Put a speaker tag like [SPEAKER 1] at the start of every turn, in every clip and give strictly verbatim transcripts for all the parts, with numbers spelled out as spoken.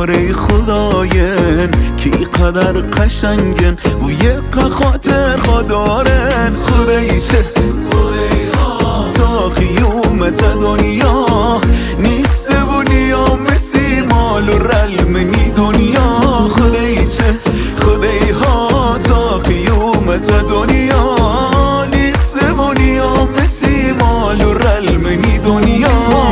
[SPEAKER 1] آره خداین کی قدر قشنگن و یه خاطر خدارن خدایچه تا قیومت دنیا نیست بونیا مسی مال و رلمنی دنیا خدایچه خدای ها تا قیومت دنیا نیست بونیا مسی مال و رلمنی دنیا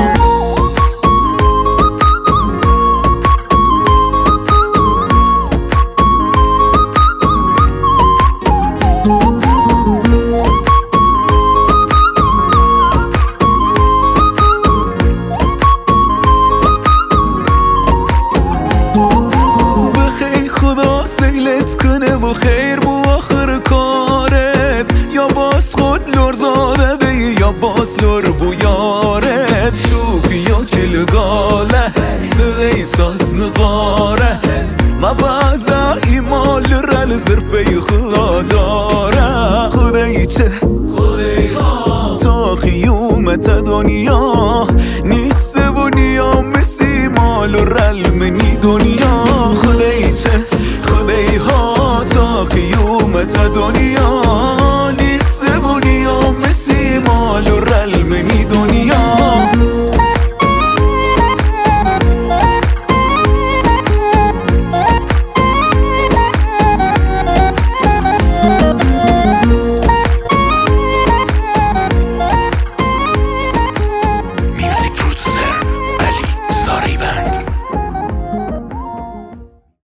[SPEAKER 1] خدا سیلت کنه و خیر بو آخر کارت یا باز خود لور زاده بی یا باز لور بو یارت شوپی یا کلگاله سغی ساز نغاره ما بازا ایمال رل زرپی خدا داره خدایچه تا قیومت دنیا نیست بونیا مسی مال و رلمنی دنیا خدایچه خدای ها تا قیومت دنیا